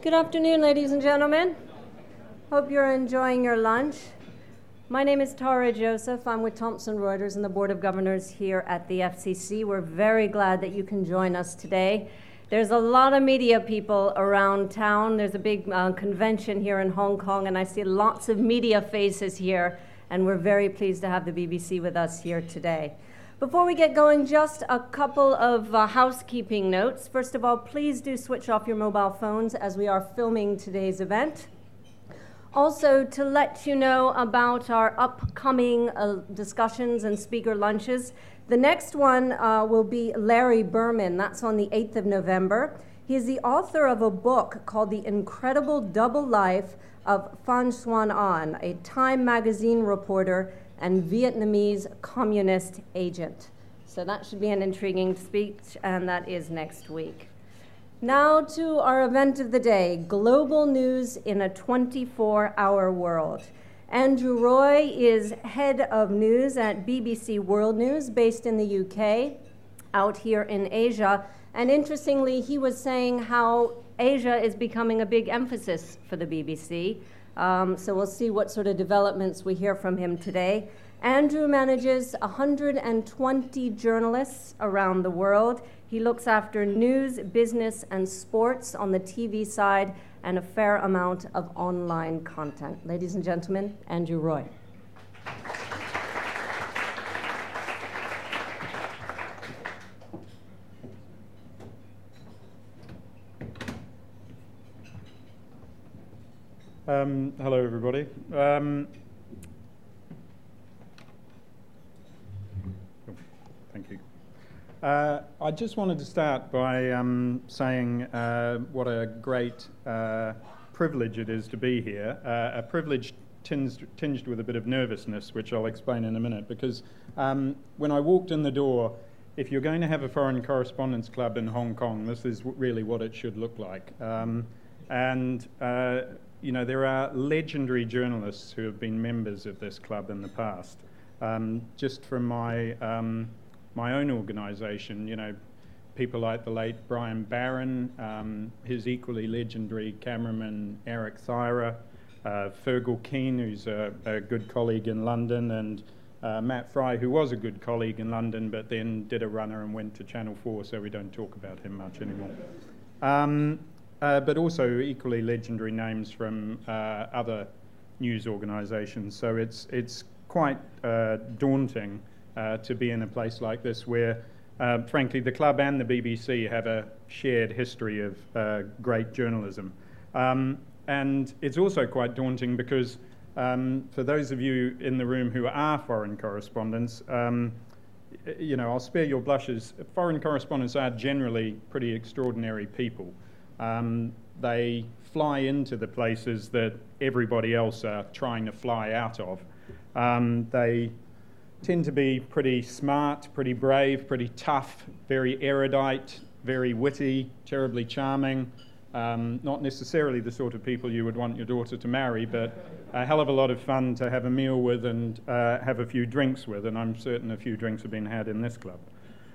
Good afternoon, ladies and gentlemen. Hope you're enjoying your lunch. My name is Tara Joseph. I'm with Thomson Reuters and the Board of Governors here at the FCC. We're very glad that you can join us today. There's a lot of media people around town. There's a big convention here in Hong Kong, and I see lots of media faces here, and we're very pleased to have the BBC with us here today. Before we get going, just a couple of housekeeping notes. First of all, please do switch off your mobile phones as we are filming today's event. Also, to let you know about our upcoming discussions and speaker lunches, the next one will be Larry Berman. That's on the 8th of November. He is the author of a book called The Incredible Double Life of Phan Xuan An, a Time magazine reporter and Vietnamese communist agent. So that should be an intriguing speech, and that is next week. Now to our event of the day, global news in a 24-hour world. Andrew Roy is head of news at BBC World News, based in the UK, out here in Asia. And interestingly, he was saying how Asia is becoming a big emphasis for the BBC. So we'll see what sort of developments we hear from him today. Andrew manages 120 journalists around the world. He looks after news, business, and sports on the TV side, and a fair amount of online content. Ladies and gentlemen, Andrew Roy. Hello, everybody. Thank you. I just wanted to start by saying what a great privilege it is to be here, a privilege tinged with a bit of nervousness, which I'll explain in a minute, because when I walked in the door, if you're going to have a foreign correspondence club in Hong Kong, this is really what it should look like. You know, there are legendary journalists who have been members of this club in the past. Just from my own organisation, you know, people like the late Brian Barron, his equally legendary cameraman Eric Thyra, Fergal Keane, who's a good colleague in London, and Matt Fry, who was a good colleague in London, but then did a runner and went to Channel 4, so we don't talk about him much anymore. But also equally legendary names from other news organisations. So it's quite daunting to be in a place like this where, frankly, the club and the BBC have a shared history of great journalism. And it's also quite daunting because for those of you in the room who are foreign correspondents, you know, I'll spare your blushes. Foreign correspondents are generally pretty extraordinary people. They fly into the places that everybody else are trying to fly out of. They tend to be pretty smart, pretty brave, pretty tough, very erudite, very witty, terribly charming. Not necessarily the sort of people you would want your daughter to marry, but a hell of a lot of fun to have a meal with and have a few drinks with, and I'm certain a few drinks have been had in this club.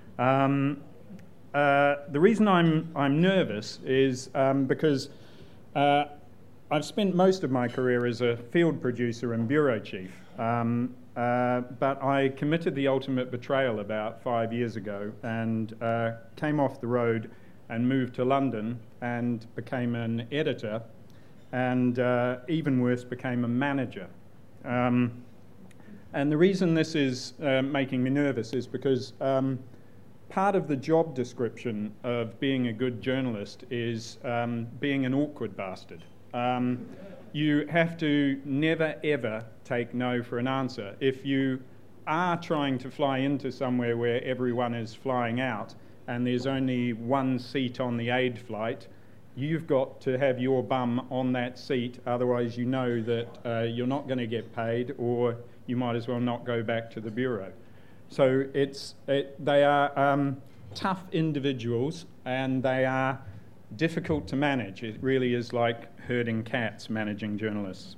The reason I'm nervous is because I've spent most of my career as a field producer and bureau chief, but I committed the ultimate betrayal about 5 years ago and came off the road and moved to London and became an editor and even worse, became a manager. And the reason this is making me nervous is because part of the job description of being a good journalist is being an awkward bastard. You have to never, ever take no for an answer. If you are trying to fly into somewhere where everyone is flying out and there's only one seat on the aid flight, you've got to have your bum on that seat, otherwise you know that you're not going to get paid, or you might as well not go back to the bureau. So they are tough individuals, and they are difficult to manage. It really is like herding cats, managing journalists.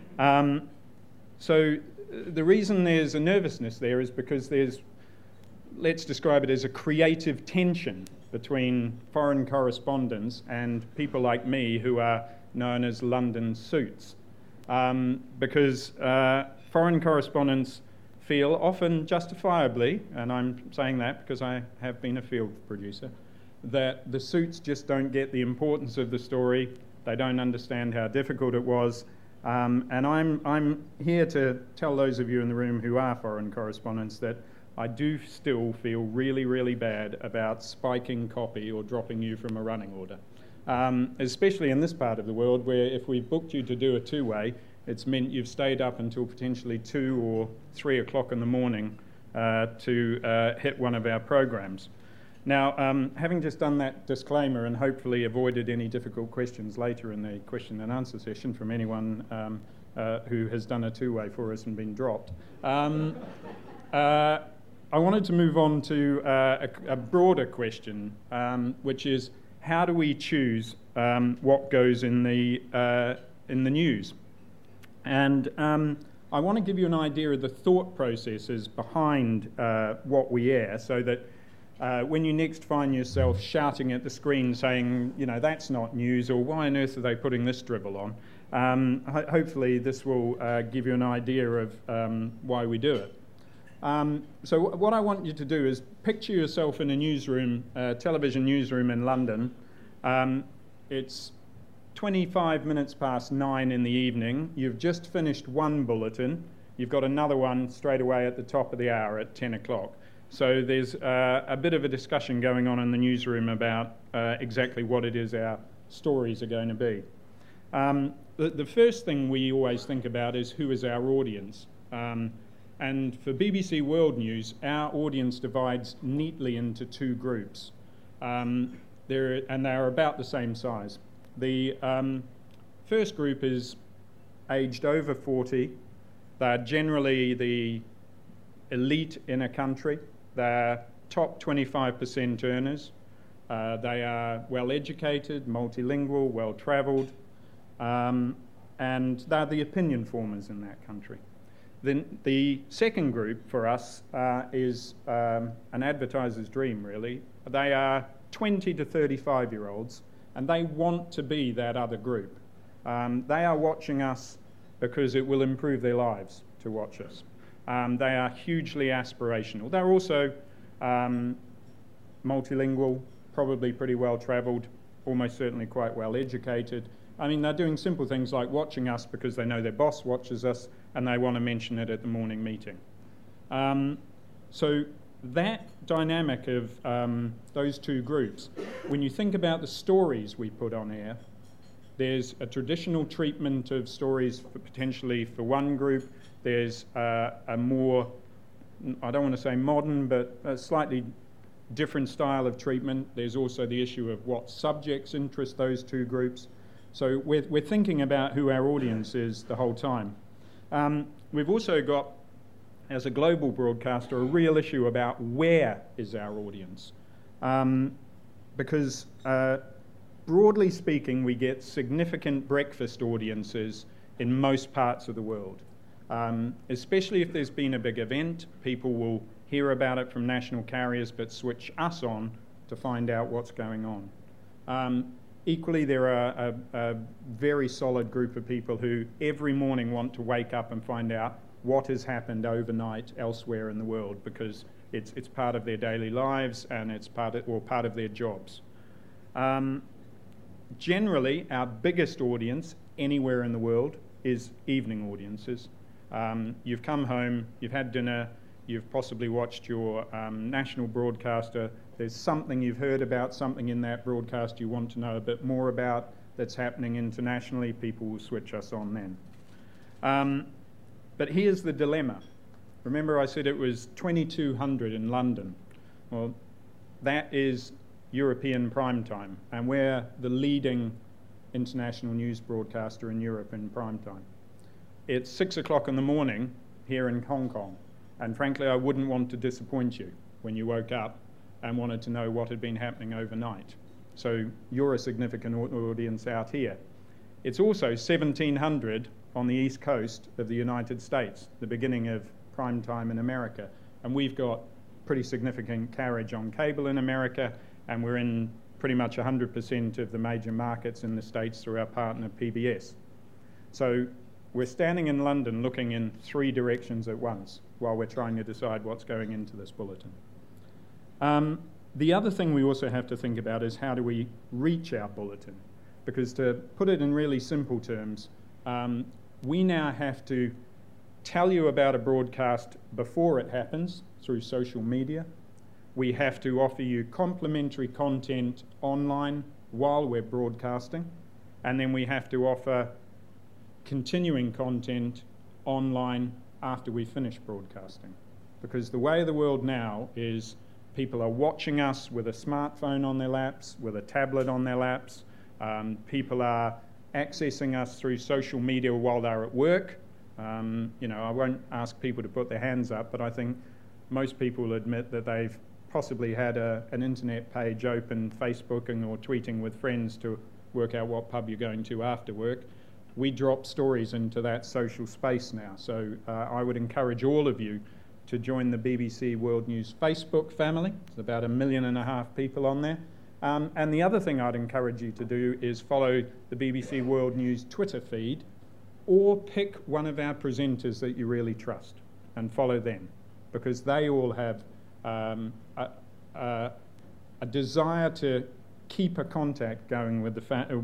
So the reason there's a nervousness there is because there's, let's describe it as a creative tension between foreign correspondents and people like me who are known as London suits. Because foreign correspondents feel, often justifiably, and I'm saying that because I have been a field producer, that the suits just don't get the importance of the story. They don't understand how difficult it was. And I'm here to tell those of you in the room who are foreign correspondents that I do still feel really, really bad about spiking copy or dropping you from a running order. Especially in this part of the world where if we booked you to do a two-way, it's meant you've stayed up until potentially 2 or 3 o'clock in the morning to hit one of our programs. Now, having just done that disclaimer and hopefully avoided any difficult questions later in the question and answer session from anyone who has done a two-way for us and been dropped, I wanted to move on to a broader question, which is how do we choose what goes in the news? And I want to give you an idea of the thought processes behind what we air, so that when you next find yourself shouting at the screen saying, you know, that's not news, or why on earth are they putting this dribble on, hopefully this will give you an idea of why we do it. So what I want you to do is picture yourself in a newsroom, television newsroom in London. It's 25 minutes past 9 in the evening. You've just finished one bulletin. You've got another one straight away at the top of the hour at 10 o'clock. So there's a bit of a discussion going on in the newsroom about exactly what it is our stories are going to be. The first thing we always think about is who is our audience. And for BBC World News, our audience divides neatly into two groups. They're about the same size. The first group is aged over 40. They're generally the elite in a country. They're top 25% earners. They are well-educated, multilingual, well-travelled, and they're the opinion formers in that country. Then the second group for us is an advertiser's dream, really. They are 20 to 35-year-olds, and they want to be that other group. They are watching us because it will improve their lives to watch us. They are hugely aspirational. They're also multilingual, probably pretty well-travelled, almost certainly quite well-educated. I mean, they're doing simple things like watching us because they know their boss watches us and they want to mention it at the morning meeting. So that dynamic of those two groups, when you think about the stories we put on air, there's a traditional treatment of stories potentially for one group. There's a more, I don't want to say modern, but a slightly different style of treatment. There's also the issue of what subjects interest those two groups. So we're thinking about who our audience is the whole time. We've also got, as a global broadcaster, a real issue about where is our audience. Because broadly speaking, we get significant breakfast audiences in most parts of the world. Especially if there's been a big event, people will hear about it from national carriers but switch us on to find out what's going on. Equally, there are a very solid group of people who every morning want to wake up and find out what has happened overnight elsewhere in the world, because it's part of their daily lives and it's part of their jobs. Generally, our biggest audience anywhere in the world is evening audiences. You've come home, you've had dinner, you've possibly watched your national broadcaster. There's something you've heard about, something in that broadcast you want to know a bit more about that's happening internationally. People will switch us on then. But here's the dilemma. Remember I said it was 2200 in London. Well, that is European prime time, and we're the leading international news broadcaster in Europe in prime time. It's 6 o'clock in the morning here in Hong Kong, and frankly I wouldn't want to disappoint you when you woke up and wanted to know what had been happening overnight. So you're a significant audience out here. It's also 1700 on the east coast of the United States, the beginning of prime time in America, and we've got pretty significant carriage on cable in America, and we're in pretty much 100% of the major markets in the States through our partner PBS. So we're standing in London looking in 3 directions at once while we're trying to decide what's going into this bulletin. The other thing we also have to think about is how do we reach our bulletin? Because to put it in really simple terms, we now have to tell you about a broadcast before it happens through social media. We have to offer you complimentary content online while we're broadcasting. And then we have to offer continuing content online after we finish broadcasting. Because the way of the world now is people are watching us with a smartphone on their laps, with a tablet on their laps. People are accessing us through social media while they're at work. I won't ask people to put their hands up, but I think most people will admit that they've possibly had an internet page open, Facebooking or tweeting with friends to work out what pub you're going to after work. We drop stories into that social space now. So I would encourage all of you to join the BBC World News Facebook family. There's about 1.5 million people on there. And the other thing I'd encourage you to do is follow the BBC World News Twitter feed, or pick one of our presenters that you really trust and follow them, because they all have a desire to keep a contact going with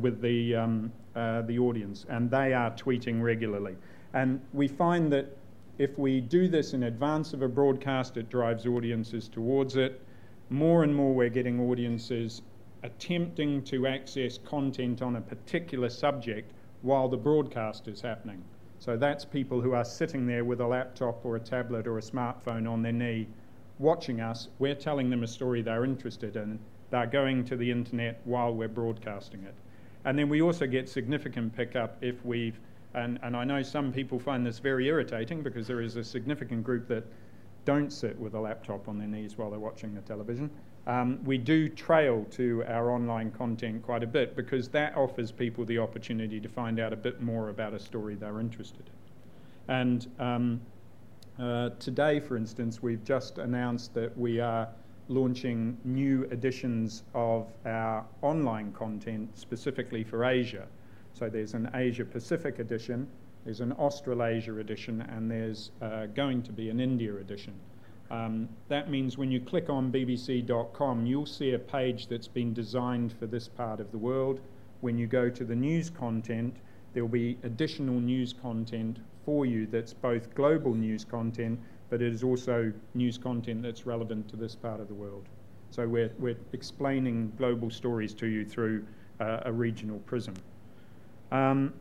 the audience, and they are tweeting regularly. And we find that if we do this in advance of a broadcast, it drives audiences towards it. More and more we're getting audiences attempting to access content on a particular subject while the broadcast is happening. So that's people who are sitting there with a laptop or a tablet or a smartphone on their knee watching us. We're telling them a story they're interested in. They're going to the internet while we're broadcasting it. And then we also get significant pickup if we've, and I know some people find this very irritating because there is a significant group that don't sit with a laptop on their knees while they're watching the television. We do trail to our online content quite a bit because that offers people the opportunity to find out a bit more about a story they're interested in. And today, for instance, we've just announced that we are launching new editions of our online content specifically for Asia. So there's an Asia Pacific edition, there's an Australasia edition, and there's going to be an India edition. That means when you click on bbc.com, you'll see a page that's been designed for this part of the world. When you go to the news content, there'll be additional news content for you that's both global news content, but it is also news content that's relevant to this part of the world. So we're explaining global stories to you through a regional prism. Then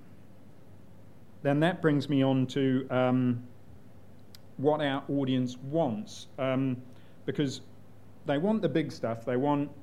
that brings me on to what our audience wants, because they want the big stuff. They want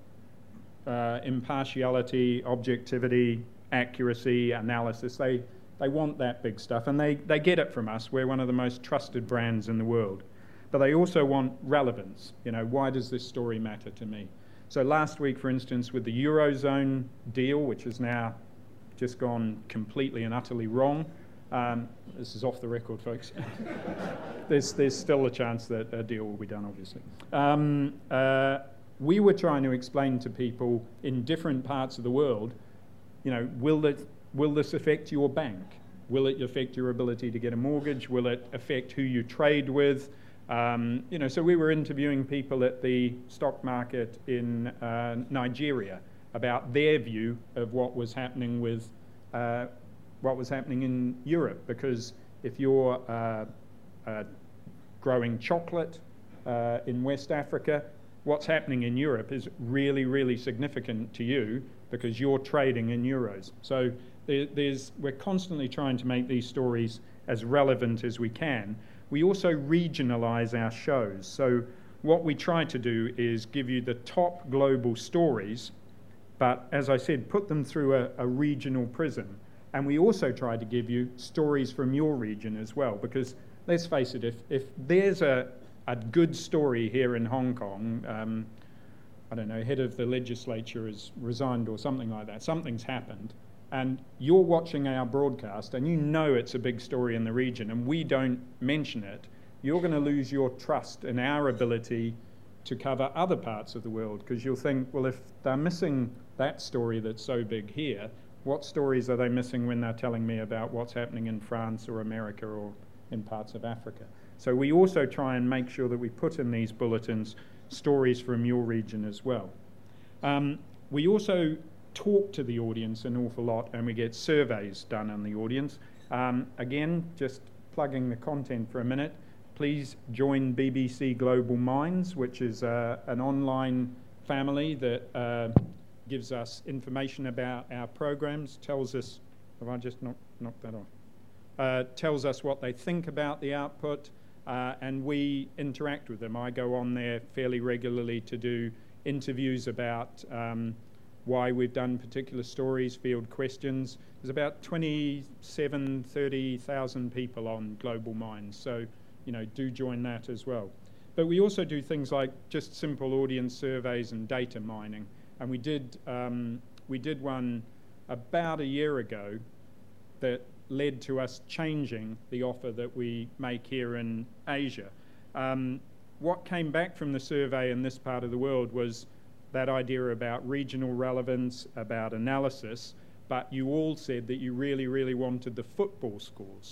impartiality, objectivity, accuracy, analysis. They want that big stuff, and they get it from us. We're one of the most trusted brands in the world. But they also want relevance. Why does this story matter to me? So last week, for instance, with the Eurozone deal, which has now just gone completely and utterly wrong, this is off the record, folks. There's still a chance that a deal will be done, obviously. We were trying to explain to people in different parts of the world, will this affect your bank? Will it affect your ability to get a mortgage? Will it affect who you trade with? So we were interviewing people at the stock market in Nigeria about their view of what was happening with what was happening in Europe, because if you're growing chocolate in West Africa, what's happening in Europe is really, really significant to you because you're trading in euros. So we're constantly trying to make these stories as relevant as we can. We also regionalize our shows. So what we try to do is give you the top global stories, but as I said, put them through a regional prism. And we also try to give you stories from your region as well, because let's face it, if there's a good story here in Hong Kong, I don't know, head of the legislature has resigned or something like that, something's happened, and you're watching our broadcast and you know it's a big story in the region and we don't mention it, you're going to lose your trust in our ability to cover other parts of the world, because you'll think, well, if they're missing that story that's so big here, what stories are they missing when they're telling me about what's happening in France or America or in parts of Africa? So we also try and make sure that we put in these bulletins stories from your region as well. We also talk to the audience an awful lot, and we get surveys done on the audience. Again, just plugging the content for a minute, please join BBC Global Minds, which is an online family that gives us information about our programs, tells us, have I just knocked that off? Tells us what they think about the output, and we interact with them. I go on there fairly regularly to do interviews about why we've done particular stories, field questions. There's about 30,000 people on Global Minds, so do join that as well. But we also do things like just simple audience surveys and data mining, and we did one about a year ago that led to us changing the offer that we make here in Asia. What came back from the survey in this part of the world was that idea about regional relevance, about analysis, but you all said that you really, really wanted the football scores.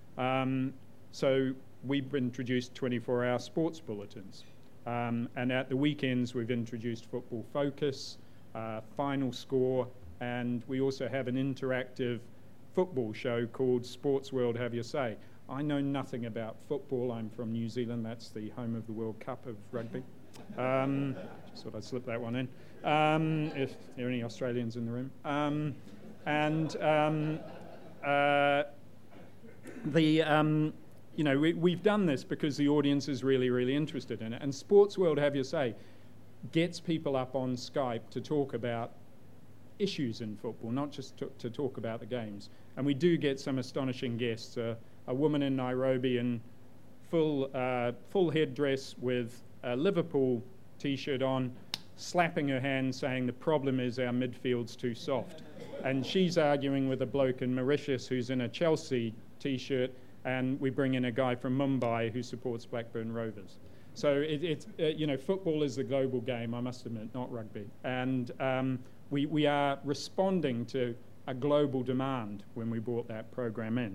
So we've introduced 24-hour sports bulletins. And at the weekends, we've introduced Football Focus, Final Score, and we also have an interactive football show called Sports World Have Your Say. I know nothing about football. I'm from New Zealand. That's the home of the World Cup of rugby. Just thought I'd slip that one in, if there are any Australians in the room. We've done this because the audience is really, really interested in it. And Sports World Have Your Say gets people up on Skype to talk about issues in football, not just to talk about the games. And we do get some astonishing guests. A woman in Nairobi in full headdress with a Liverpool T-shirt on, slapping her hand saying the problem is our midfield's too soft. And she's arguing with a bloke in Mauritius who's in a Chelsea T-shirt, and we bring in a guy from Mumbai who supports Blackburn Rovers. So football is the global game, I must admit, not rugby. And we are responding to a global demand when we brought that program in.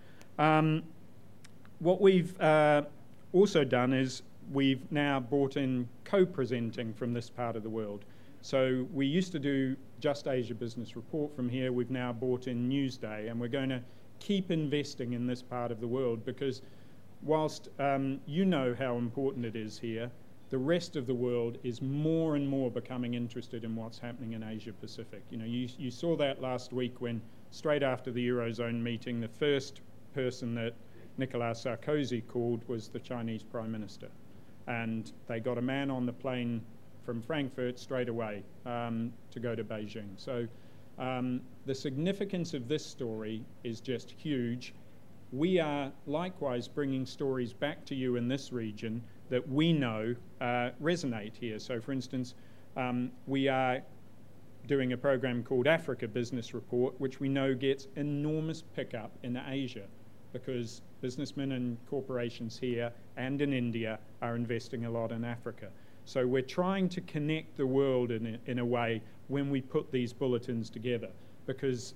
What we've also done is we've now brought in co-presenting from this part of the world. So we used to do Just Asia Business Report from here. We've now brought in Newsday, and we're going to keep investing in this part of the world because whilst you know how important it is here, the rest of the world is more and more becoming interested in what's happening in Asia Pacific. You saw that last week when, straight after the Eurozone meeting, the first person that Nicolas Sarkozy called was the Chinese Prime Minister. And they got a man on the plane from Frankfurt straight away to go to Beijing. So the significance of this story is just huge. We are likewise bringing stories back to you in this region that we know resonate here. So for instance, we are doing a program called Africa Business Report, which we know gets enormous pickup in Asia because businessmen and corporations here and in India are investing a lot in Africa. So we're trying to connect the world in a way when we put these bulletins together, because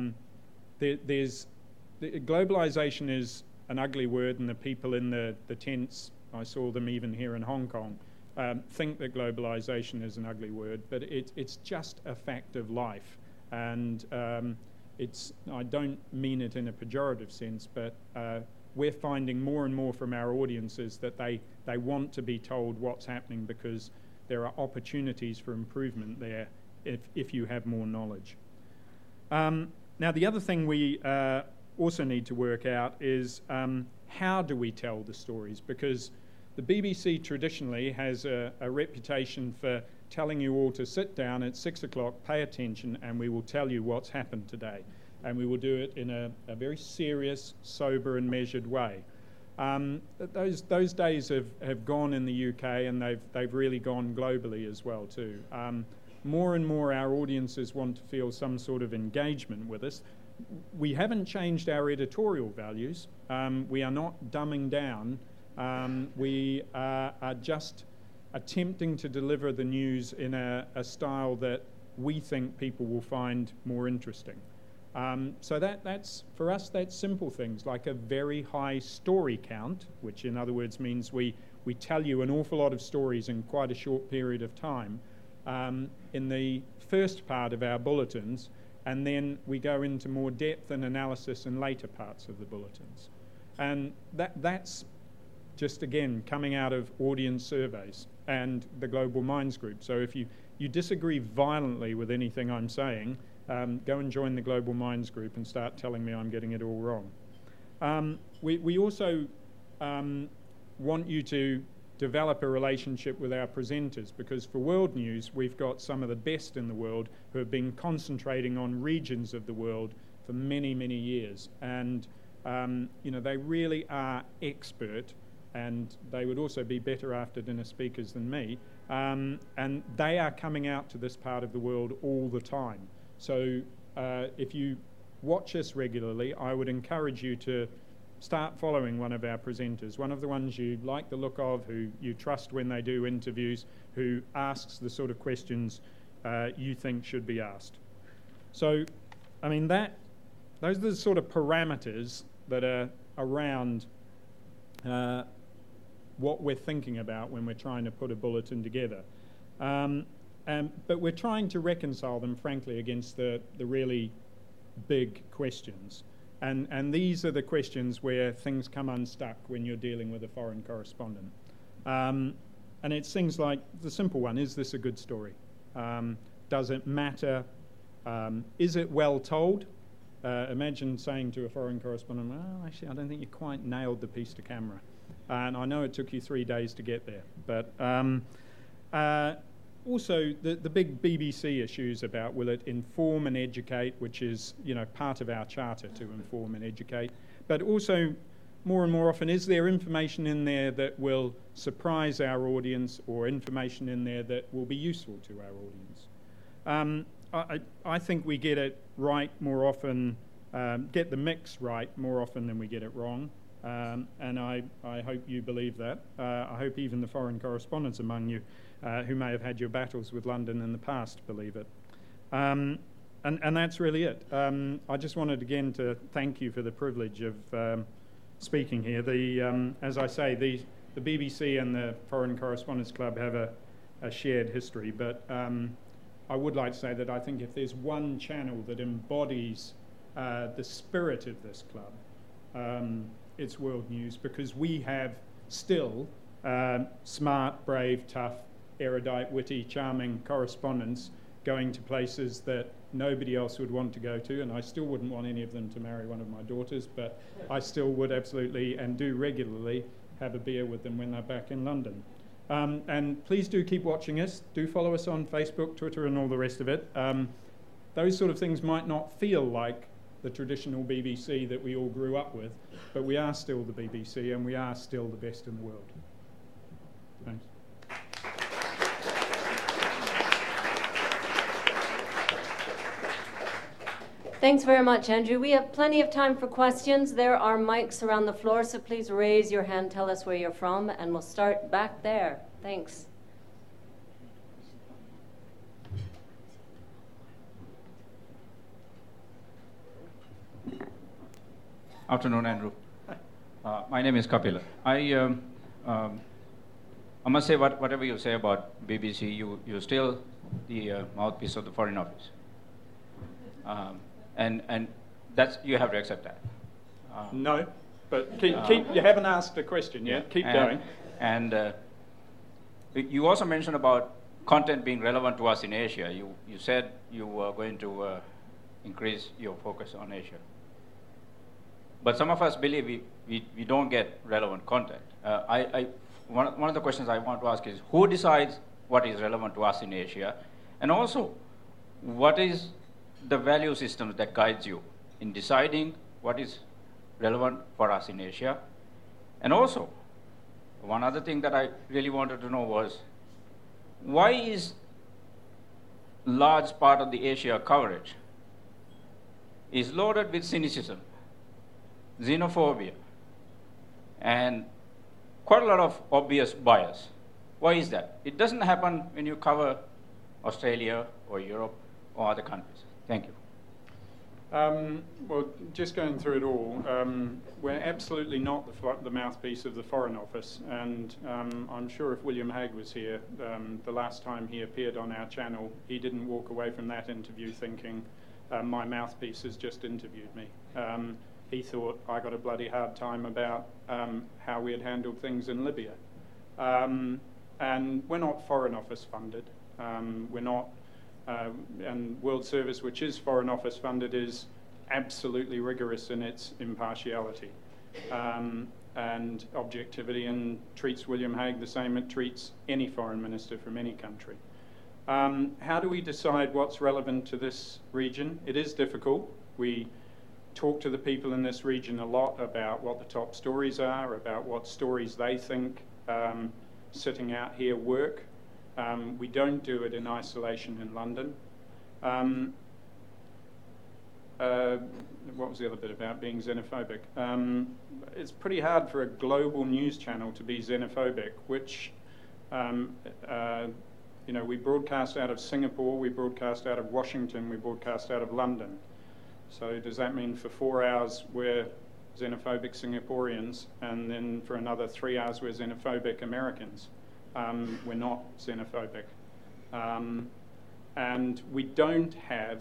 globalization is an ugly word, and the people in the tents, I saw them even here in Hong Kong, think that globalization is an ugly word, but it's just a fact of life. And I don't mean it in a pejorative sense, but we're finding more and more from our audiences that they want to be told what's happening because there are opportunities for improvement there if you have more knowledge. Now, the other thing we also need to work out is how do we tell the stories? Because the BBC traditionally has a reputation for telling you all to sit down at 6 o'clock, pay attention, and we will tell you what's happened today. And we will do it in a very serious, sober, and measured way. Those days have gone in the UK, and they've really gone globally as well too. More and more our audiences want to feel some sort of engagement with us. We haven't changed our editorial values. We are not dumbing down. We are just attempting to deliver the news in a style that we think people will find more interesting. So that's, for us, that's simple things like a very high story count, which in other words means we tell you an awful lot of stories in quite a short period of time in the first part of our bulletins, and then we go into more depth and analysis in later parts of the bulletins. And that's just, again, coming out of audience surveys and the Global Minds Group. So if you disagree violently with anything I'm saying, go and join the Global Minds Group and start telling me I'm getting it all wrong. We also want you to develop a relationship with our presenters, because for World News we've got some of the best in the world who have been concentrating on regions of the world for many, many years. And they really are expert, and they would also be better after dinner speakers than me. And they are coming out to this part of the world all the time. So if you watch us regularly, I would encourage you to start following one of our presenters, one of the ones you like the look of, who you trust when they do interviews, who asks the sort of questions you think should be asked. So, I mean, those are the sort of parameters that are around what we're thinking about when we're trying to put a bulletin together. But we're trying to reconcile them, frankly, against the really big questions. And these are the questions where things come unstuck when you're dealing with a foreign correspondent. And it's things like the simple one: is this a good story? Does it matter? Is it well told? Imagine saying to a foreign correspondent, well, actually, I don't think you quite nailed the piece to camera. And I know it took you 3 days to get there. But also, the big BBC issues about will it inform and educate, which is, part of our charter to inform and educate. But also, more and more often, is there information in there that will surprise our audience, or information in there that will be useful to our audience? I think we get it right more often, get the mix right more often than we get it wrong. And I hope you believe that. I hope even the foreign correspondents among you who may have had your battles with London in the past believe it. And that's really it. I just wanted again to thank you for the privilege of speaking here. As I say, the BBC and the Foreign Correspondents Club have a shared history, but I would like to say that I think if there's one channel that embodies the spirit of this club, it's World News, because we have still smart, brave, tough, erudite, witty, charming correspondents going to places that nobody else would want to go to, and I still wouldn't want any of them to marry one of my daughters, but I still would absolutely, and do regularly, have a beer with them when they're back in London. And please do keep watching us. Do follow us on Facebook, Twitter, and all the rest of it. Those sort of things might not feel like the traditional BBC that we all grew up with, but we are still the BBC, and we are still the best in the world. Thanks. Thanks very much, Andrew. We have plenty of time for questions. There are mics around the floor, so please raise your hand, tell us where you're from, and we'll start back there. Thanks. Afternoon, Andrew. My name is Kapila. I must say, whatever you say about BBC, you're still the mouthpiece of the Foreign Office. And that's, you have to accept that. No, but keep. You haven't asked a question yet. Keep going. And you also mentioned about content being relevant to us in Asia. You said you were going to increase your focus on Asia. But some of us believe we don't get relevant content. One of the questions I want to ask is, who decides what is relevant to us in Asia? And also, what is the value system that guides you in deciding what is relevant for us in Asia? And also, one other thing that I really wanted to know was, why is large part of the Asia coverage is loaded with cynicism, xenophobia, and quite a lot of obvious bias? Why is that? It doesn't happen when you cover Australia or Europe or other countries. Thank you. Well, just going through it all, we're absolutely not the mouthpiece of the Foreign Office, and I'm sure if William Hague was here, the last time he appeared on our channel, he didn't walk away from that interview thinking, my mouthpiece has just interviewed me. He thought I got a bloody hard time about how we had handled things in Libya. And we're not Foreign Office funded. We're not, and World Service, which is Foreign Office funded, is absolutely rigorous in its impartiality and objectivity, and treats William Hague the same it treats any foreign minister from any country. How do we decide what's relevant to this region? It is difficult. We talk to the people in this region a lot about what the top stories are, about what stories they think sitting out here work. We don't do it in isolation in London. What was the other bit about being xenophobic? It's pretty hard for a global news channel to be xenophobic, which, you know, we broadcast out of Singapore, we broadcast out of Washington, we broadcast out of London. So does that mean for 4 hours we're xenophobic Singaporeans, and then for another 3 hours we're xenophobic Americans? We're not xenophobic. And we don't have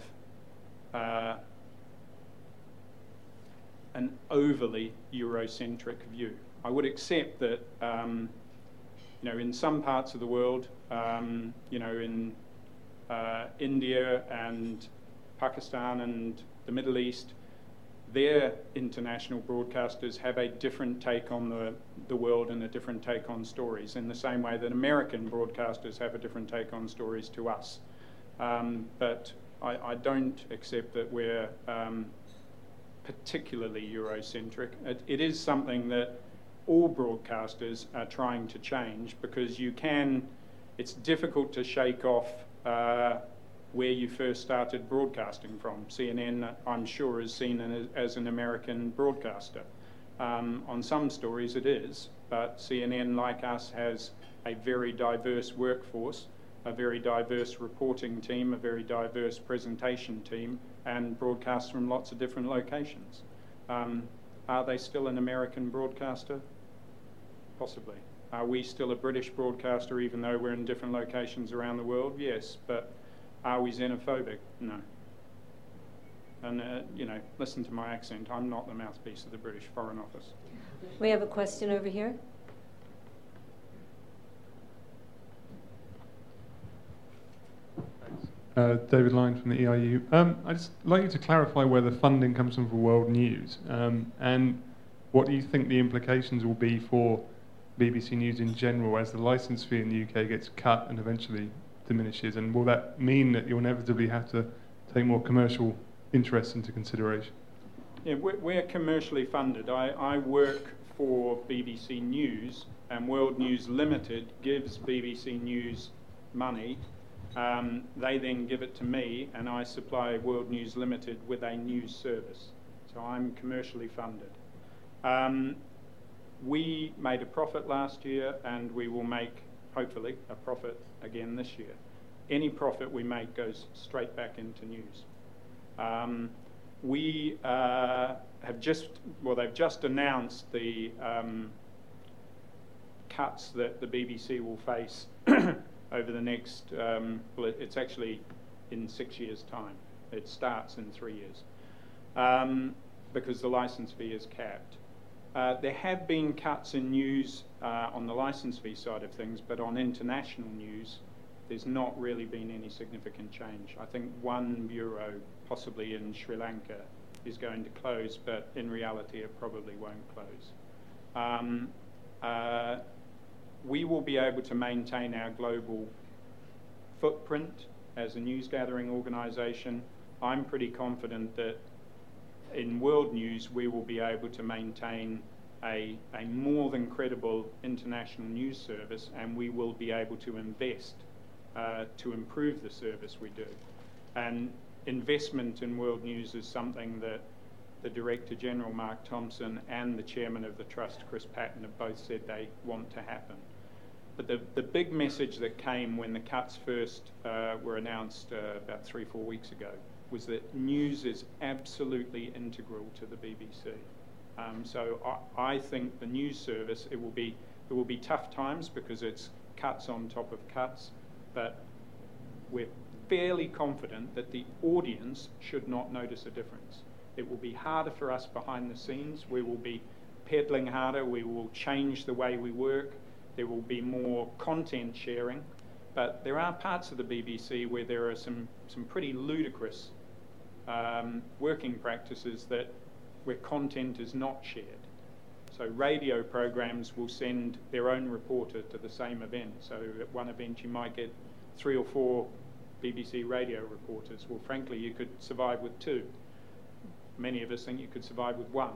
an overly Eurocentric view. I would accept that, you know, in some parts of the world, you know, in India and Pakistan and the Middle East, their international broadcasters have a different take on the world and a different take on stories, in the same way that American broadcasters have a different take on stories to us. But I don't accept that we're particularly Eurocentric. It is something that all broadcasters are trying to change, because it's difficult to shake off where you first started broadcasting from. CNN, I'm sure, is seen as an American broadcaster. On some stories it is, but CNN, like us, has a very diverse workforce, a very diverse reporting team, a very diverse presentation team, and broadcasts from lots of different locations. Are they still an American broadcaster? Possibly. Are we still a British broadcaster even though we're in different locations around the world? Yes, but are we xenophobic? No. And, you know, listen to my accent. I'm not the mouthpiece of the British Foreign Office. We have a question over here. David Lyne from the EIU. I'd just like you to clarify where the funding comes from for World News, and what do you think the implications will be for BBC News in general as the licence fee in the UK gets cut and eventually diminishes, and will that mean that you'll inevitably have to take more commercial interests into consideration? Yeah, we're commercially funded. I work for BBC News, and World News Limited gives BBC News money. They then give it to me, and I supply World News Limited with a news service. So I'm commercially funded. We made a profit last year, and we will make, hopefully, a profit again this year. Any profit we make goes straight back into news. We have just, well, they've just announced the cuts that the BBC will face over the next, well, it's actually in 6 years' time. It starts in 3 years, because the licence fee is capped. There have been cuts in news on the licence fee side of things, but on international news, there's not really been any significant change. I think one bureau, possibly in Sri Lanka, is going to close, but in reality it probably won't close. We will be able to maintain our global footprint as a news gathering organisation. I'm pretty confident that in World News we will be able to maintain a more than credible international news service, and we will be able to invest to improve the service we do. And investment in World News is something that the Director General, Mark Thompson, and the Chairman of the Trust, Chris Patten, have both said they want to happen. But the big message that came when the cuts first were announced about 3-4 weeks ago was that news is absolutely integral to the BBC. So I think the news service, there will be tough times because it's cuts on top of cuts, but we're fairly confident that the audience should not notice a difference. It will be harder for us behind the scenes. We will be peddling harder. We will change the way we work. There will be more content sharing. But there are parts of the BBC where there are some pretty ludicrous working practices where content is not shared. So radio programs will send their own reporter to the same event. So at one event you might get 3 or 4 BBC radio reporters. Well, frankly, you could survive with 2. Many of us think you could survive with 1.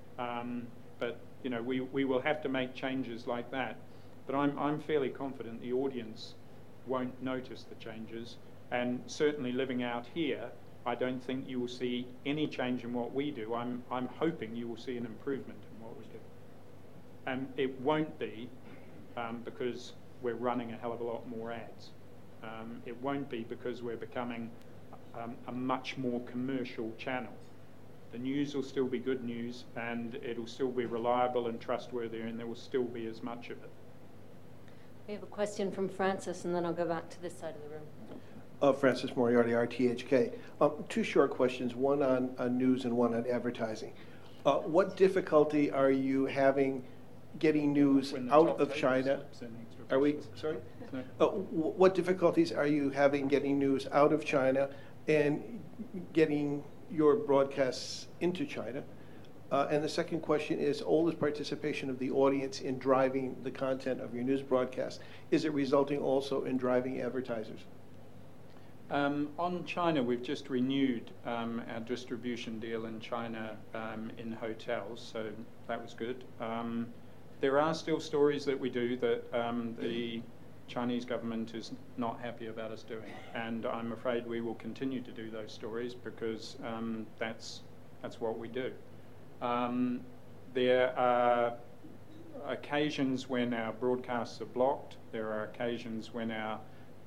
But you know, we will have to make changes like that. But I'm fairly confident the audience won't notice the changes. And certainly living out here, I don't think you will see any change in what we do. I'm hoping you will see an improvement in what we do. And it won't be because we're running a hell of a lot more ads. It won't be because we're becoming a much more commercial channel. The news will still be good news, and it'll still be reliable and trustworthy, and there will still be as much of it. We have a question from Francis, and then I'll go back to this side of the room. Francis Moriarty, RTHK. 2 short questions, one on news and one on advertising. What difficulty are you having getting news out of China? Are we, sorry? What difficulties are you having getting news out of China and getting your broadcasts into China? And the second question is, all this participation of the audience in driving the content of your news broadcast, is it resulting also in driving advertisers? On China, we've just renewed our distribution deal in China in hotels, so that was good. There are still stories that we do that the Chinese government is not happy about us doing, and I'm afraid we will continue to do those stories because that's what we do. There are occasions when our broadcasts are blocked. There are occasions when our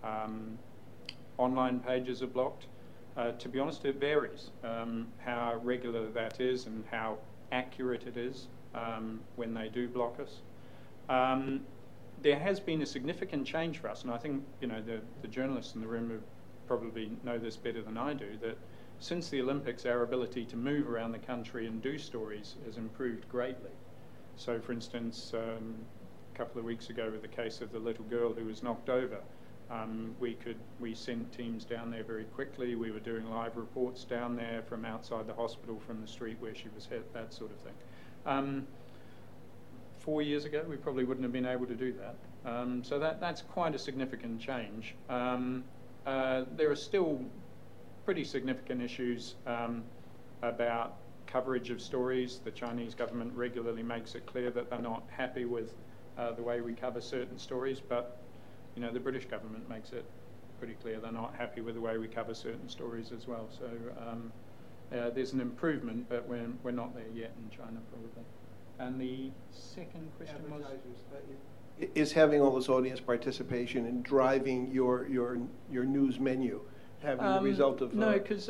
online pages are blocked. To be honest, it varies how regular that is and how accurate it is when they do block us. There has been a significant change for us, and I think the journalists in the room who probably know this better than I do, that since the Olympics our ability to move around the country and do stories has improved greatly. So for instance, a couple of weeks ago with the case of the little girl who was knocked over, we sent teams down there very quickly. We were doing live reports down there from outside the hospital, from the street where she was hit, that sort of thing. 4 years ago, we probably wouldn't have been able to do that. So that's quite a significant change. There are still pretty significant issues about coverage of stories. The Chinese government regularly makes it clear that they're not happy with the way we cover certain stories, but the British government makes it pretty clear they're not happy with the way we cover certain stories as well. So there's an improvement, but we're not there yet in China probably. And the second question was? Is having all this audience participation and driving your news menu having the result of... No, because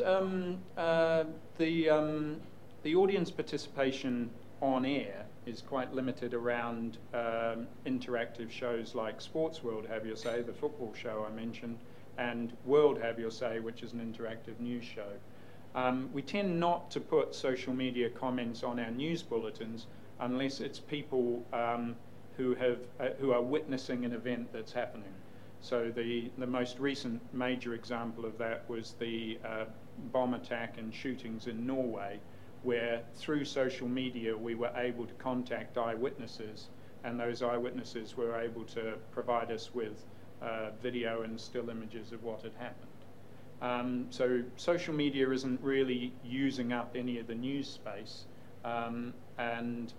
the audience participation on air is quite limited around interactive shows like Sports World Have Your Say, the football show I mentioned, and World Have Your Say, which is an interactive news show. We tend not to put social media comments on our news bulletins unless it's people who are witnessing an event that's happening. So the most recent major example of that was the bomb attack and shootings in Norway, where through social media we were able to contact eyewitnesses, and those eyewitnesses were able to provide us with video and still images of what had happened. So social media isn't really using up any of the news space, and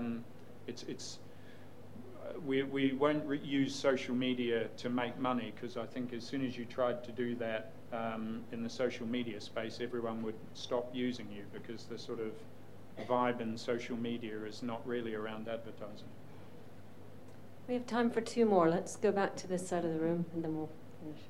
we won't use social media to make money, because I think as soon as you tried to do that in the social media space, everyone would stop using you, because the sort of vibe in social media is not really around advertising. We have time for two more. Let's go back to this side of the room, and then we'll finish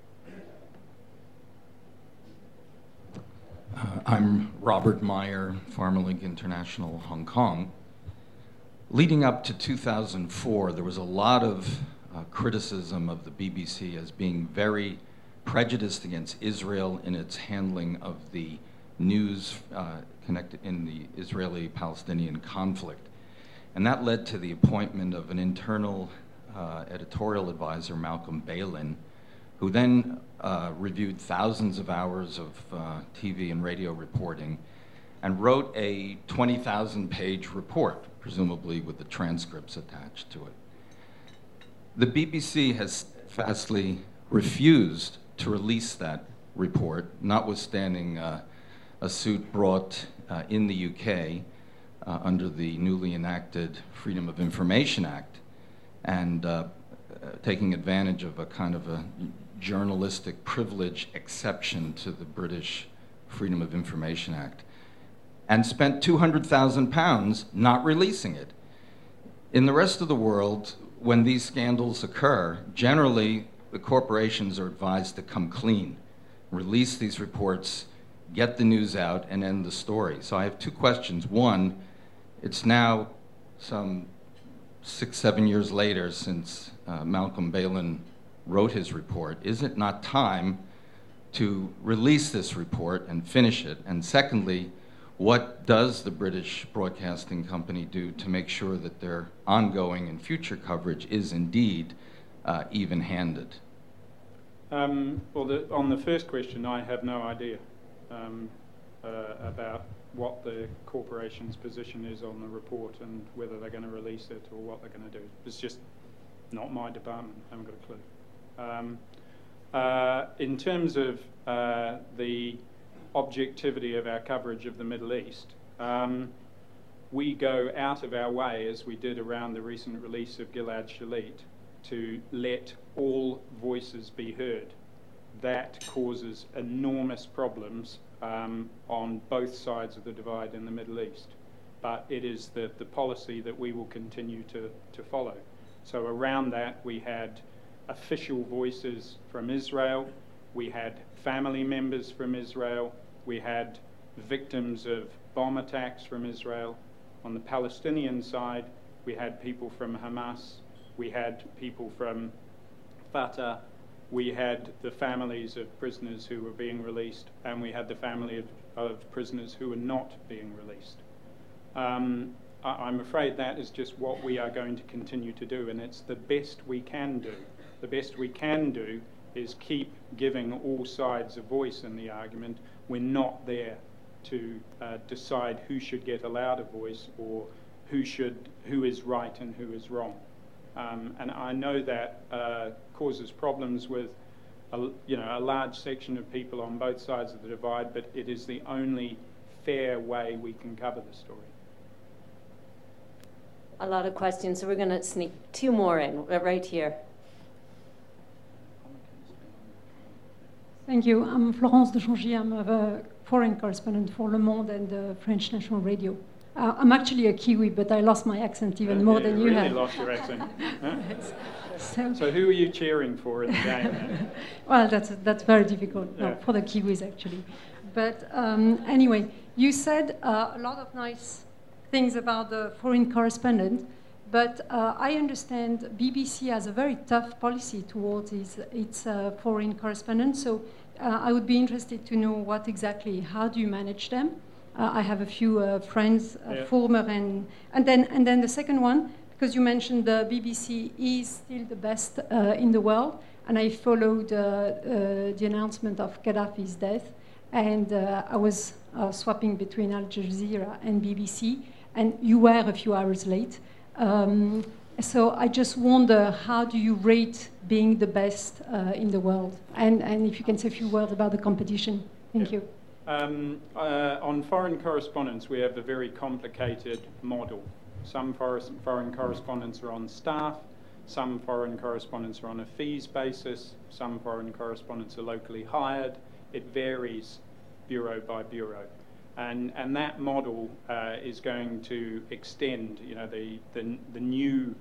up. I'm Robert Meyer, PharmaLink International, Hong Kong. Leading up to 2004, there was a lot of criticism of the BBC as being very prejudiced against Israel in its handling of the news connected in the Israeli-Palestinian conflict. And that led to the appointment of an internal editorial advisor, Malcolm Balin, who then reviewed thousands of hours of TV and radio reporting and wrote a 20,000-page report, presumably with the transcripts attached to it. The BBC has fastly refused to release that report, notwithstanding a suit brought in the UK under the newly enacted Freedom of Information Act, and taking advantage of a kind of a journalistic privilege exception to the British Freedom of Information Act, and spent £200,000 not releasing it. In the rest of the world, when these scandals occur, generally the corporations are advised to come clean, release these reports, get the news out, and end the story. So I have two questions. One, it's now some 6-7 years later since Malcolm Balin wrote his report. Is it not time to release this report and finish it? And secondly, what does the British Broadcasting Company do to make sure that their ongoing and future coverage is indeed even-handed? Well, on the first question, I have no idea about what the corporation's position is on the report and whether they're going to release it or what they're going to do. It's just not my department. I haven't got a clue. In terms of the objectivity of our coverage of the Middle East, we go out of our way, as we did around the recent release of Gilad Shalit, to let all voices be heard. That causes enormous problems on both sides of the divide in the Middle East. But it is the policy that we will continue to follow. So around that, we had official voices from Israel, we had family members from Israel, we had victims of bomb attacks from Israel. On the Palestinian side, we had people from Hamas, we had people from Fatah, we had the families of prisoners who were being released, and we had the family of prisoners who were not being released. I'm afraid that is just what we are going to continue to do, and it's the best we can do. The best we can do is keep giving all sides a voice in the argument. We're not there to decide who should get allowed a voice or who is right and who is wrong. And I know that causes problems with a large section of people on both sides of the divide, but it is the only fair way we can cover the story. A lot of questions, so we're going to sneak two more in, right here. Thank you. I'm Florence de Changy. I'm a foreign correspondent for Le Monde and the French National Radio. I'm actually a Kiwi, but I lost my accent even more than you have. You really lost your accent. Huh? So who are you cheering for in the game? Well, that's very difficult for the Kiwis, actually. But anyway, you said a lot of nice things about the foreign correspondent, but I understand BBC has a very tough policy towards its foreign correspondents. So I would be interested to know how do you manage them? I have a few friends, former, and then the second one, because you mentioned the BBC is still the best in the world, and I followed the announcement of Gaddafi's death, and I was swapping between Al Jazeera and BBC, and you were a few hours late. So I just wonder, how do you rate being the best in the world? And if you can say a few words about the competition. Thank you. On foreign correspondence, we have a very complicated model. Some foreign correspondents are on staff, some foreign correspondents are on a fees basis, some foreign correspondents are locally hired. It varies bureau by bureau. And that model is going to extend, the new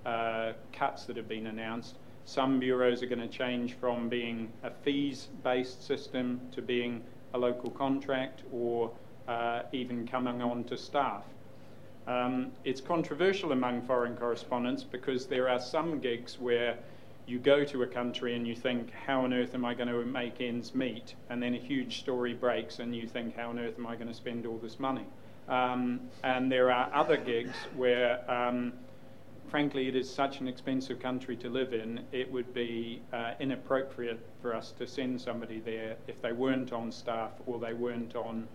cuts that have been announced. Some bureaus are going to change from being a fees-based system to being a local contract, or even coming on to staff. It's controversial among foreign correspondents because there are some gigs where you go to a country and you think, how on earth am I going to make ends meet? And then a huge story breaks and you think, how on earth am I going to spend all this money? And there are other gigs where, frankly, it is such an expensive country to live in, it would be inappropriate for us to send somebody there if they weren't on staff or they weren't on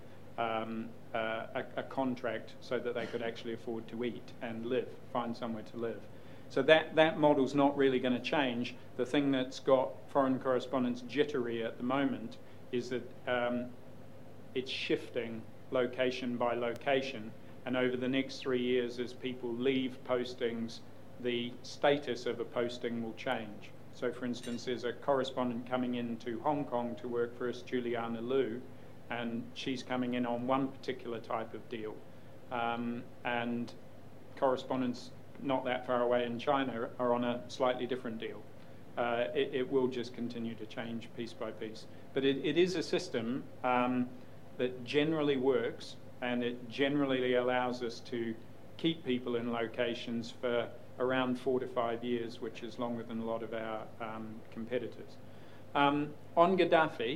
a contract so that they could actually afford to eat and live, find somewhere to live. So that model's not really going to change. The thing that's got foreign correspondents jittery at the moment is that it's shifting location by location, and over the next 3 years, as people leave postings, the status of a posting will change. So for instance, there's a correspondent coming into Hong Kong to work for us, Juliana Liu, and she's coming in on one particular type of deal. And correspondents not that far away in China are on a slightly different deal. It will just continue to change piece by piece. But it is a system that generally works, and it generally allows us to keep people in locations for around 4 to 5 years, which is longer than a lot of our competitors. On Gaddafi,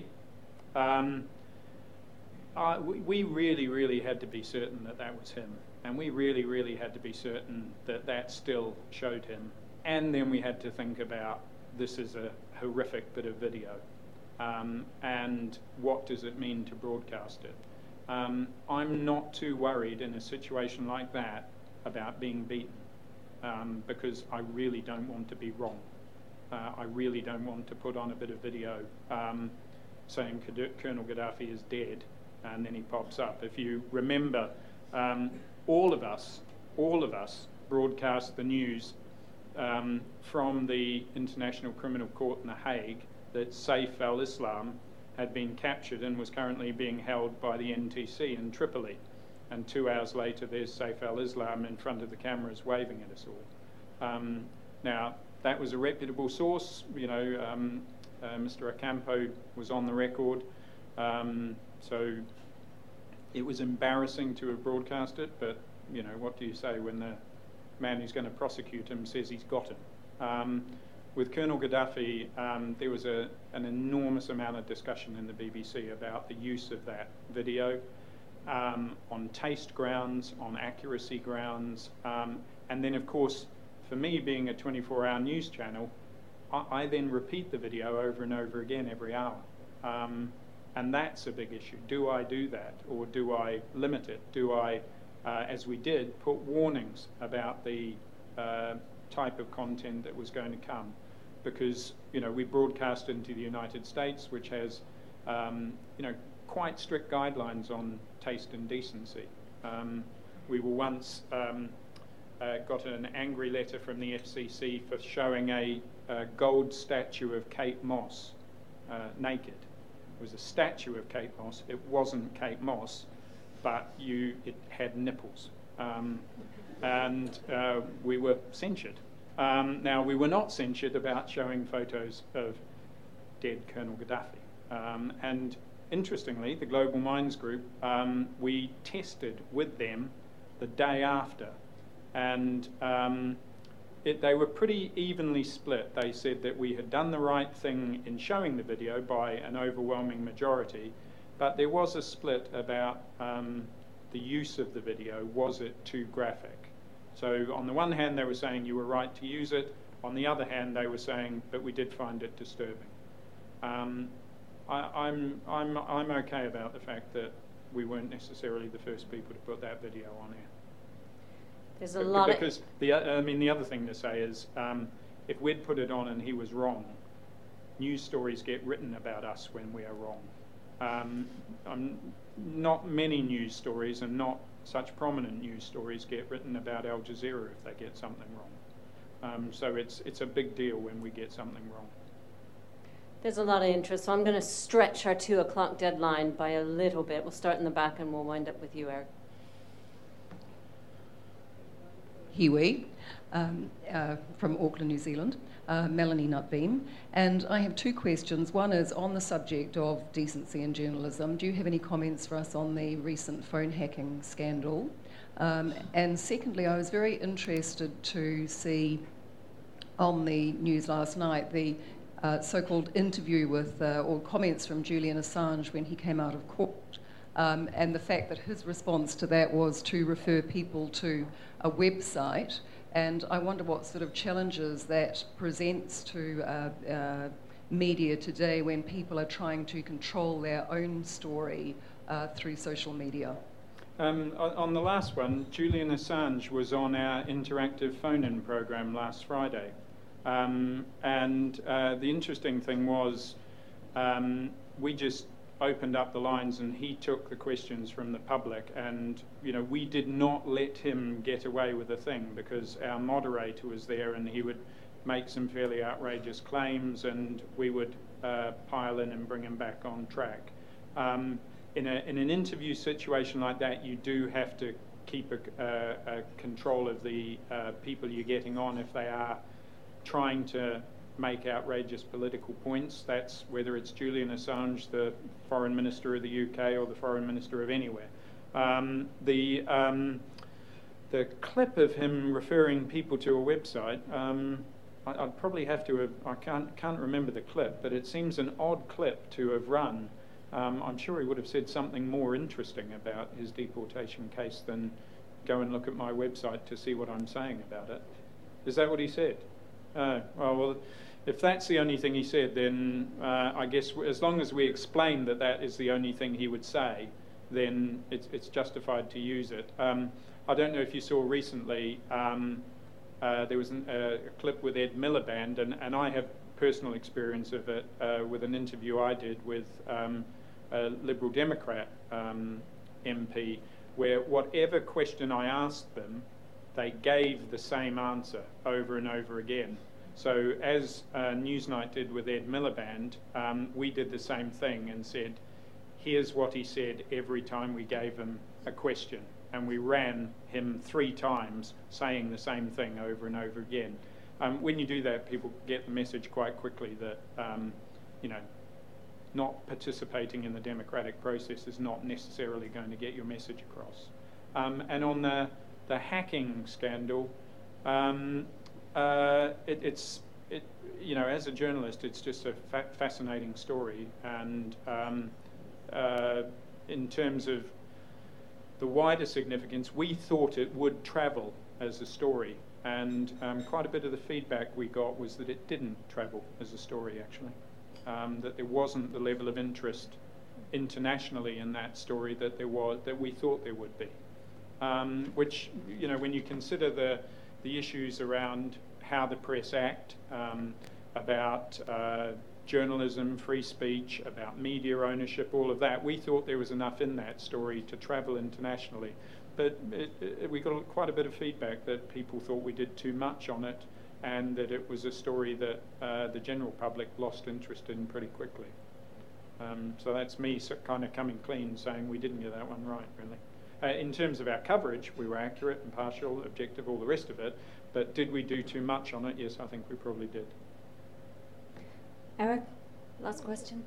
we really had to be certain that that was him. And we really had to be certain that that still showed him. And then we had to think about, this is a horrific bit of video. And what does it mean to broadcast it? I'm not too worried in a situation like that about being beaten, because I really don't want to be wrong. I really don't want to put on a bit of video saying Colonel Gaddafi is dead, and then he pops up. If you remember, all of us broadcast the news from the International Criminal Court in The Hague that Saif al-Islam had been captured and was currently being held by the NTC in Tripoli. And 2 hours later, there's Saif al-Islam in front of the cameras waving at us all. Now, that was a reputable source. You know, Mr. Ocampo was on the record. So it was embarrassing to have broadcast it, but, you know, what do you say when the man who's going to prosecute him says he's got him? With Colonel Gaddafi, there was an enormous amount of discussion in the BBC about the use of that video on taste grounds, on accuracy grounds, and then, of course, for me, being a 24-hour news channel, I then repeat the video over and over again every hour. And that's a big issue. Do I do that, or do I limit it? Do I, as we did, put warnings about the type of content that was going to come? Because, you know, we broadcast into the United States, which has, you know, quite strict guidelines on taste and decency. We were once got an angry letter from the FCC for showing a gold statue of Kate Moss naked. It was a statue of Kate Moss. It wasn't Kate Moss, but it had nipples. And we were censured. Now, we were not censured about showing photos of dead Colonel Gaddafi. And interestingly, the Global Minds Group, we tested with them the day after. And they were pretty evenly split. They said that we had done the right thing in showing the video by an overwhelming majority, but there was a split about the use of the video. Was it too graphic? So on the one hand, they were saying you were right to use it. On the other hand, they were saying, but we did find it disturbing. I'm okay about the fact that we weren't necessarily the first people to put that video on air. There's a lot because the other thing to say is, if we'd put it on and he was wrong, news stories get written about us when we are wrong. Not many news stories and not such prominent news stories get written about Al Jazeera if they get something wrong. So it's a big deal when we get something wrong. There's a lot of interest, so I'm going to stretch our 2 o'clock deadline by a little bit. We'll start in the back and we'll wind up with you, Eric. Hiwi from Auckland, New Zealand, Melanie Nutbeam. And I have two questions. One is on the subject of decency in journalism. Do you have any comments for us on the recent phone hacking scandal? And secondly, I was very interested to see on the news last night the so-called interview with, or comments from Julian Assange when he came out of court, and the fact that his response to that was to refer people to a website. And I wonder what sort of challenges that presents to media today when people are trying to control their own story through social media. On the last one, Julian Assange was on our interactive phone-in program last Friday. And the interesting thing was we just opened up the lines and he took the questions from the public, and we did not let him get away with a thing, because our moderator was there and he would make some fairly outrageous claims and we would pile in and bring him back on track. In an interview situation like that, you do have to keep a control of the people you're getting on if they are trying to make outrageous political points. That's whether it's Julian Assange, the Foreign Minister of the UK, or the Foreign Minister of anywhere. The clip of him referring people to a website, I'd probably have to have, I can't remember the clip, but it seems an odd clip to have run. I'm sure he would have said something more interesting about his deportation case than go and look at my website to see what I'm saying about it. Is that what he said? Well, if that's the only thing he said, then I guess as long as we explain that that is the only thing he would say, then it's justified to use it. I don't know if you saw recently, there was a clip with Ed Miliband, and I have personal experience of it with an interview I did with a Liberal Democrat MP, where whatever question I asked them, they gave the same answer over and over again. So as Newsnight did with Ed Miliband, we did the same thing and said, here's what he said every time we gave him a question. And we ran him 3 times saying the same thing over and over again. When you do that, people get the message quite quickly that, not participating in the democratic process is not necessarily going to get your message across. And on the hacking scandal, as a journalist, it's just a fascinating story. And in terms of the wider significance, we thought it would travel as a story. And quite a bit of the feedback we got was that it didn't travel as a story, actually. That there wasn't the level of interest internationally in that story that we thought there would be. Which, when you consider the issues around how the press act, about journalism, free speech, about media ownership, all of that, we thought there was enough in that story to travel internationally. But we got quite a bit of feedback that people thought we did too much on it, and that it was a story that the general public lost interest in pretty quickly. So that's me kind of coming clean, saying we didn't get that one right, really. In terms of our coverage, we were accurate, impartial, objective, all the rest of it. But did we do too much on it? Yes, I think we probably did. Eric, last question.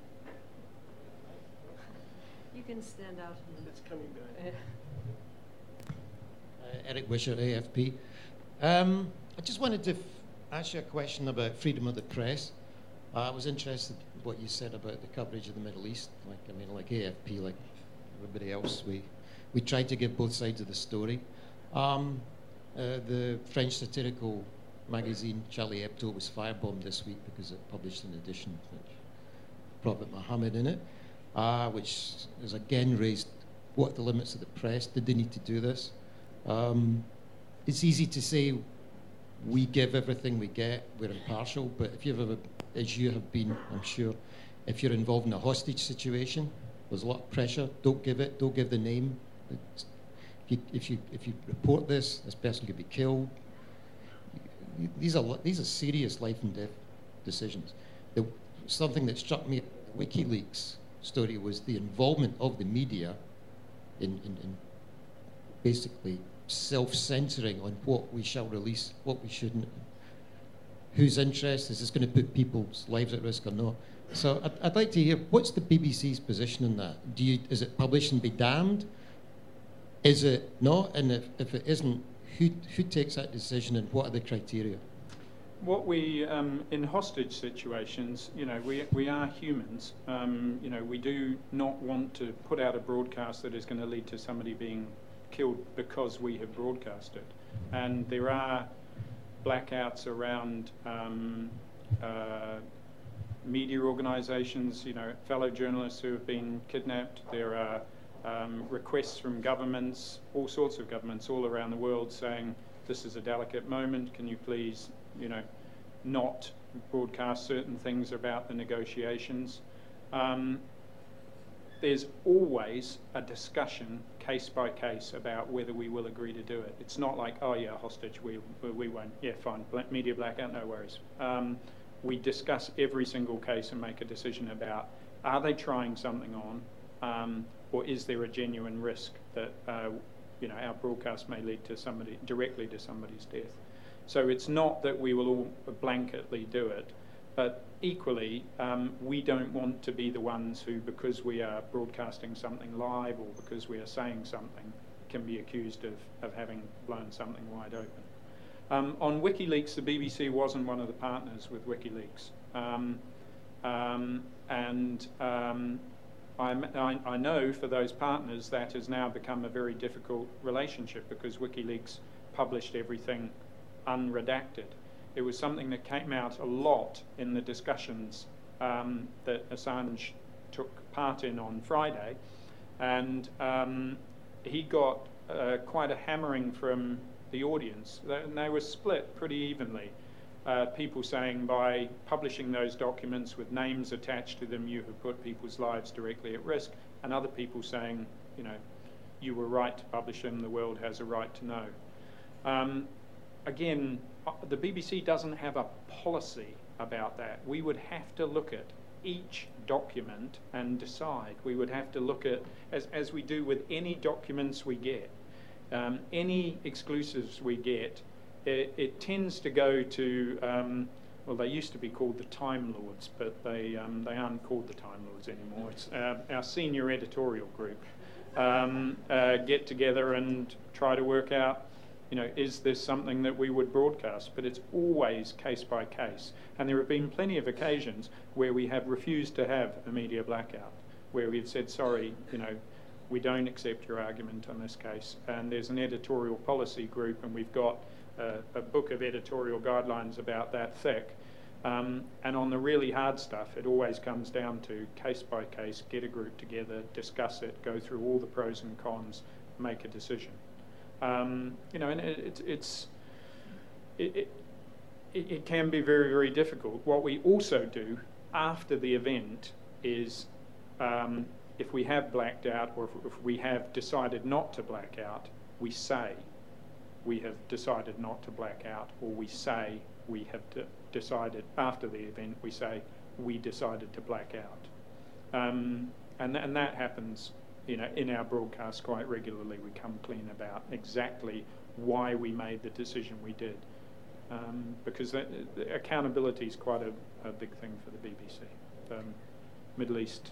You can stand out. It's coming back. Eric Wisher, AFP. I just wanted to ask you a question about freedom of the press. I was interested in what you said about the coverage of the Middle East. Like AFP, like everybody else, we tried to give both sides of the story. The French satirical magazine Charlie Hebdo was firebombed this week because it published an edition with Prophet Muhammad in it, which has again raised what the limits of the press. Did they need to do this? It's easy to say we give everything we get, we're impartial, but if you've ever, as you have been, I'm sure, if you're involved in a hostage situation, there's a lot of pressure. Don't give it. Don't give the name. If you report this person could be killed. These are serious life and death decisions. Something that struck me at the WikiLeaks story was the involvement of the media in basically self-censoring on what we shall release, what we shouldn't. Whose interest is this going to put people's lives at risk or not? So I'd like to hear, what's the BBC's position on that? Is it publish and be damned? Is it not? And if it isn't, who takes that decision and what are the criteria? What we, in hostage situations, we are humans. We do not want to put out a broadcast that is going to lead to somebody being killed because we have broadcast it. And there are blackouts around media organisations, fellow journalists who have been kidnapped. There are requests from governments, all sorts of governments all around the world saying, this is a delicate moment, can you please, not broadcast certain things about the negotiations. There's always a discussion, case by case, about whether we will agree to do it. It's not like, oh yeah, hostage, we won't. Yeah, fine, media blackout, no worries. We discuss every single case and make a decision about, are they trying something on, or is there a genuine risk that our broadcast may lead to directly to somebody's death? So it's not that we will all blanketly do it, but equally, we don't want to be the ones who, because we are broadcasting something live or because we are saying something, can be accused of having blown something wide open. On WikiLeaks, the BBC wasn't one of the partners with WikiLeaks. I know for those partners that has now become a very difficult relationship because WikiLeaks published everything unredacted. It was something that came out a lot in the discussions that Assange took part in on Friday, and he got quite a hammering from the audience. They were split pretty evenly. People saying by publishing those documents with names attached to them, you have put people's lives directly at risk, and other people saying, you were right to publish them, the world has a right to know. Again, the BBC doesn't have a policy about that. We would have to look at each document and decide. We would have to look at, as we do with any documents we get, any exclusives we get, it tends to go to, well, they used to be called the Time Lords, but they aren't called the Time Lords anymore. It's our senior editorial group get together and try to work out, is this something that we would broadcast? But it's always case by case. And there have been plenty of occasions where we have refused to have a media blackout, where we've said, sorry, we don't accept your argument on this case. And there's an editorial policy group, and we've got a book of editorial guidelines about that thick. And on the really hard stuff, it always comes down to case by case, get a group together, discuss it, go through all the pros and cons, make a decision. And it can be very, very difficult. What we also do after the event is, if we have blacked out or if we have decided not to black out, we say we have decided not to black out, or we say we have decided after the event, we say we decided to black out. And that happens in our broadcast quite regularly. We come clean about exactly why we made the decision we did. Because accountability is quite a big thing for the BBC. Middle East,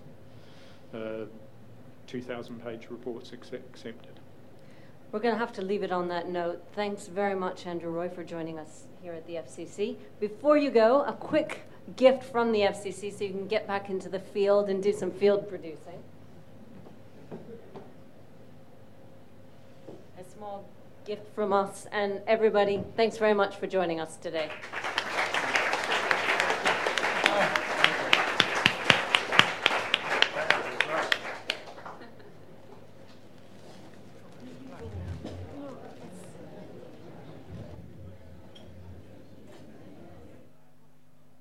2,000-page reports accepted. We're going to have to leave it on that note. Thanks very much, Andrew Roy, for joining us here at the FCC. Before you go, a quick gift from the FCC so you can get back into the field and do some field producing. A small gift from us and everybody. Thanks very much for joining us today.